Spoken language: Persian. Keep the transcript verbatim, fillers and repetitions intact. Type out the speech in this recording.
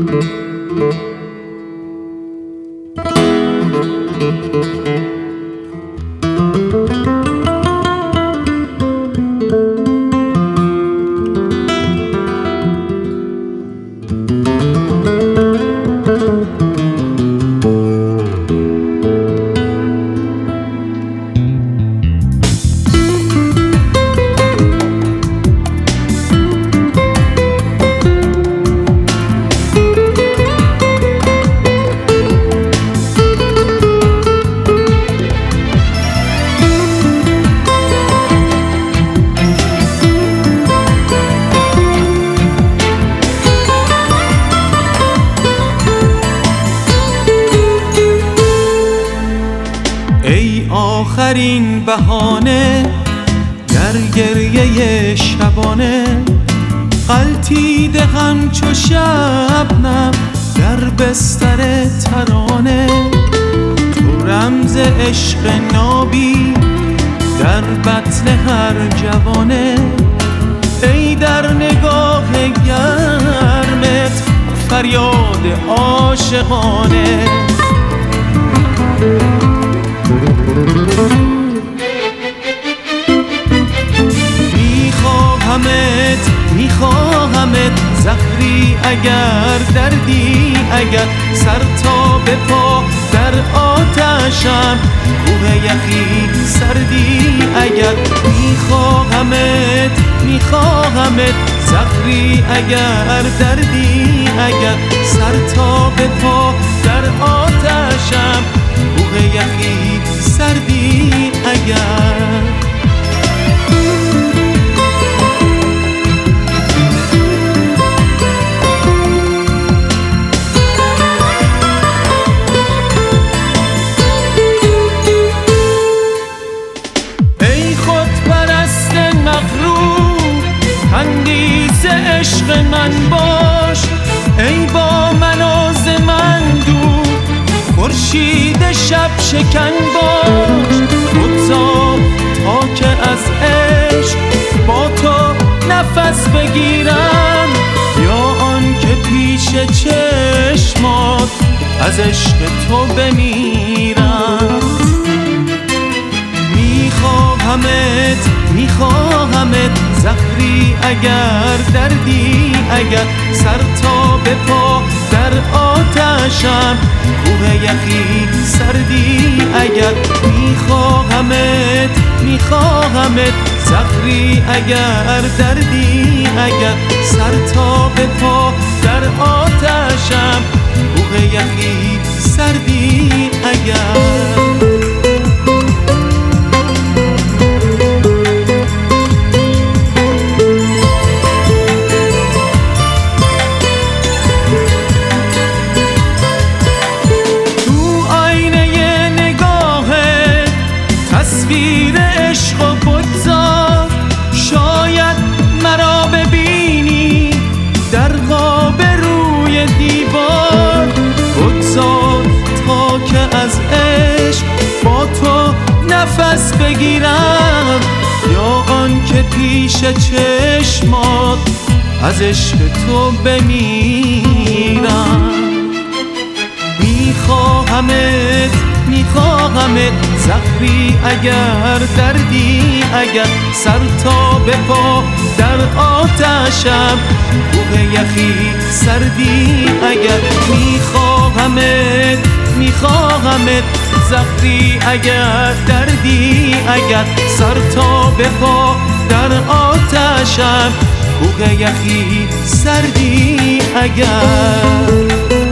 آخرین بهانه در گریه شبانه، غلطیده همچو شبنم در بستر ترانه. تو رمز عشق نابی در بطن هر جوانه، ای در نگاه گرمت فریاد عاشقانه. میخواهمت میخواهمت زهری اگر دردی اگر، سر تا به پا در آتشم کوه یخی سردی اگر. میخواهمت میخواهمت زهری اگر دردی اگر، سر تا به پا در آتشم کوه یخی سردی اگر. ای خودپرست مغرور تندیس عشق من باش، ای با مناز من دور خورشید شب شکن باش. بگذار تا که از عشق با تو نفس بگیرم، یا آن که پیش چشمات از عشق تو بمیرم. میخواهمت میخواهمت زهری اگر دردی اگر، سر تا به پا در آتشم کوه یخی سردی اگر. میخواهمت میخواهمت زهری اگر دردی اگر، سر تا به پا در آتشم کوه یخی سردی اگر. تصویر عشق و بگذار شاید مرا ببینی در قاب روی دیوار. بگذار تا که از عشق با تو نفس بگیرم، یا آن که پیش چشمات از عشق تو بمیرم. میخواهمت میخواهمت زهری اگر دردی اگر، سر تا به پا در آتشم کوه یخی سردی اگر. میخواهمت میخواهمت زهری اگر دردی اگر، سر تا به پا در آتشم کوه یخی سردی اگر.